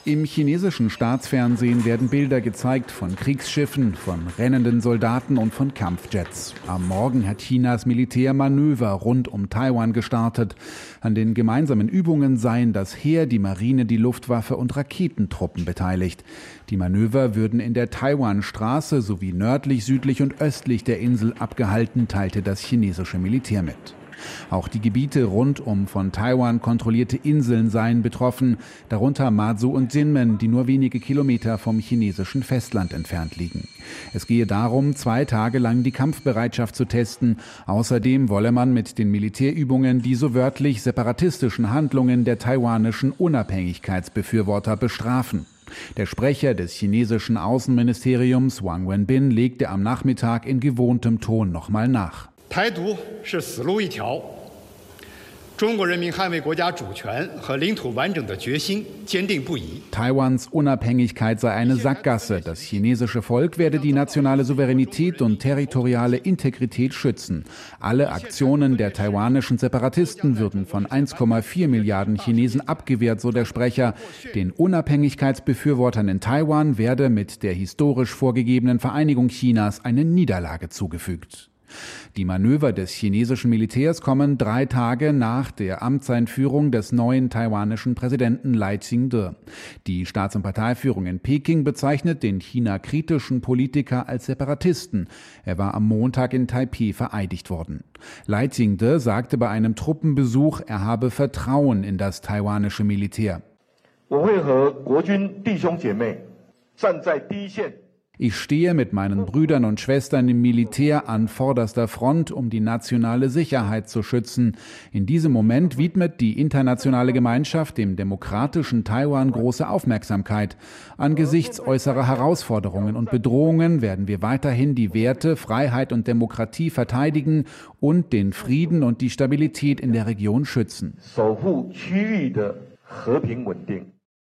Im chinesischen Staatsfernsehen werden Bilder gezeigt von Kriegsschiffen, von rennenden Soldaten und von Kampfjets. Am Morgen hat Chinas Militär Manöver rund um Taiwan gestartet. An den gemeinsamen Übungen seien das Heer, die Marine, die Luftwaffe und Raketentruppen beteiligt. Die Manöver würden in der Taiwanstraße sowie nördlich, südlich und östlich der Insel abgehalten, teilte das chinesische Militär mit. Auch die Gebiete rund um von Taiwan kontrollierte Inseln seien betroffen, darunter Matsu und Jinmen, die nur wenige Kilometer vom chinesischen Festland entfernt liegen. Es gehe darum, 2 Tage lang die Kampfbereitschaft zu testen. Außerdem wolle man mit den Militärübungen die so wörtlich separatistischen Handlungen der taiwanischen Unabhängigkeitsbefürworter bestrafen. Der Sprecher des chinesischen Außenministeriums Wang Wenbin legte am Nachmittag in gewohntem Ton nochmal nach. Taiwans Unabhängigkeit sei eine Sackgasse. Das chinesische Volk werde die nationale Souveränität und territoriale Integrität schützen. Alle Aktionen der taiwanischen Separatisten würden von 1,4 Milliarden Chinesen abgewehrt, so der Sprecher. Den Unabhängigkeitsbefürwortern in Taiwan werde mit der historisch vorgegebenen Vereinigung Chinas eine Niederlage zugefügt. Die Manöver des chinesischen Militärs kommen 3 Tage nach der Amtseinführung des neuen taiwanischen Präsidenten Lai Ching-te. Die Staats- und Parteiführung in Peking bezeichnet den China-kritischen Politiker als Separatisten. Er war am Montag in Taipeh vereidigt worden. Lai Ching-te sagte bei einem Truppenbesuch, er habe Vertrauen in das taiwanische Militär. Ich stehe mit meinen Brüdern und Schwestern im Militär an vorderster Front, um die nationale Sicherheit zu schützen. In diesem Moment widmet die internationale Gemeinschaft dem demokratischen Taiwan große Aufmerksamkeit. Angesichts äußerer Herausforderungen und Bedrohungen werden wir weiterhin die Werte Freiheit und Demokratie verteidigen und den Frieden und die Stabilität in der Region schützen.